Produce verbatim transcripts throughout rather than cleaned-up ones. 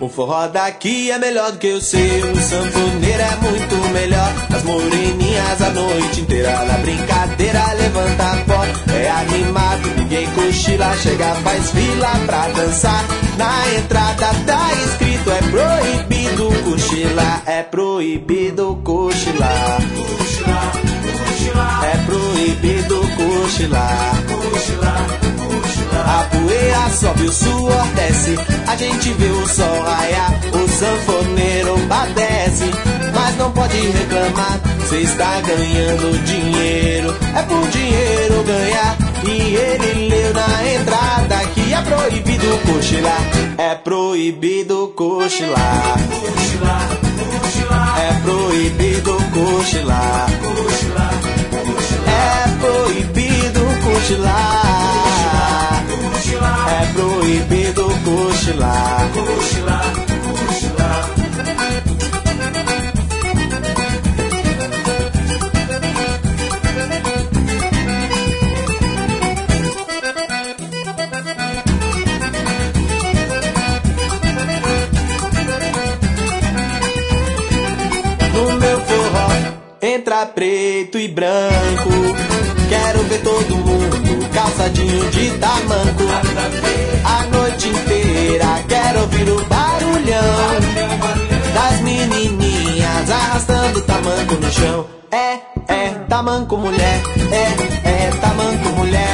forró daqui é melhor do que o seu. O sanfoneiro é muito melhor. As moreninhas a noite inteira na brincadeira levanta pó. É animado, ninguém cochila. Chega, faz fila pra dançar. Na entrada tá escrito: é proibido cochilar. É proibido cochilar. Cochilar, cochilar. É proibido cochilar. Cochilar, cochilar. A poeira sobe, o suor desce, a gente vê o sol raiar, o sanfoneiro padece, mas não pode reclamar, cê está ganhando dinheiro, é por dinheiro ganhar, e ele leu na entrada que é proibido cochilar, é proibido cochilar, Cochilar, cochilar. é proibido cochilar, Cochilar, cochilar. é proibido cochilar. Cochilar, É proibido cochilar. cochilar, cochilar. No meu forró entra preto e branco. Quero ver todo mundo calçadinho de tamanco. A noite inteira quero ouvir o barulhão das menininhas arrastando tamanco no chão. É, é, tamanco mulher. É, é, tamanco mulher.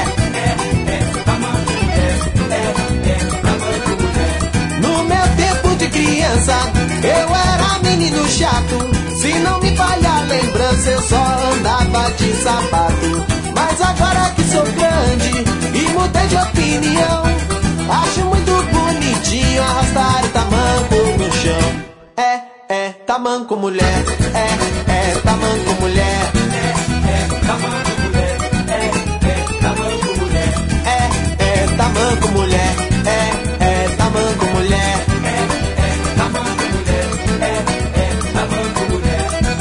No meu tempo de criança eu era menino chato. Se não me falha a lembrança eu só andava de sapato. Mas agora que sou grande e mudei de opinião, acho muito bonitinho arrastar o tamanco no chão. É, é, tamanco mulher. É, é, tamanco mulher. É, é, tamanco mulher. É, é, tamanco mulher. É, é, tamanco mulher. É, é, tamanco mulher. É, é, tamanco mulher. É, é, tamanco mulher.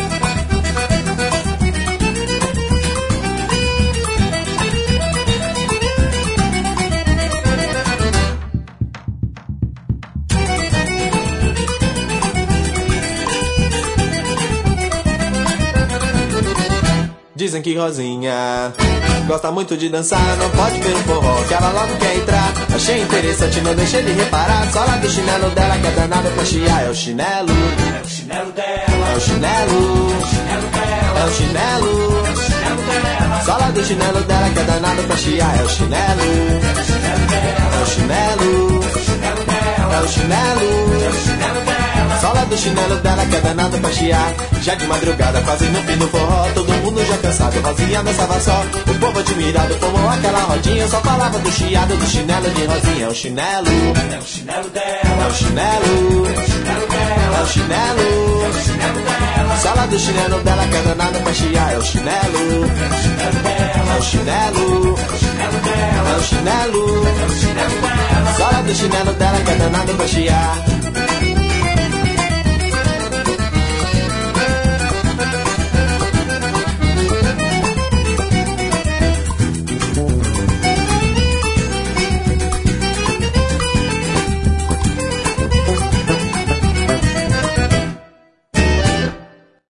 Dizem que Rosinha gosta muito de dançar, não pode ver o forró que ela logo quer entrar. Achei interessante, não deixei de reparar. Só lá do chinelo dela que é danada pra chiar. É o chinelo, É o chinelo dela. é o chinelo, É o chinelo dela. é o chinelo. É o chinelo dela. Só lá do chinelo dela que é danada pra chiar. É o chinelo, É o chinelo dela. é o chinelo, É o chinelo dela. é o É o chinelo. chinelo dela. Sola do chinelo dela que é danada pra chiar. Já de madrugada, quase no fim do forró, todo mundo já cansado, Rosinha dançava só. O povo admirado formou aquela rodinha. Só falava do chiado, do chinelo de Rosinha. É o chinelo, É o chinelo é dela. o chinelo, É o chinelo é dela. o chinelo. É o chinelo dela. Sola do chinelo dela que é danada pra chiar. É o chinelo, É o chinelo dela. é o chinelo, É o chinelo dela. é o chinelo. É o chinelo dela. Sola do chinelo dela que é danada pra chiar.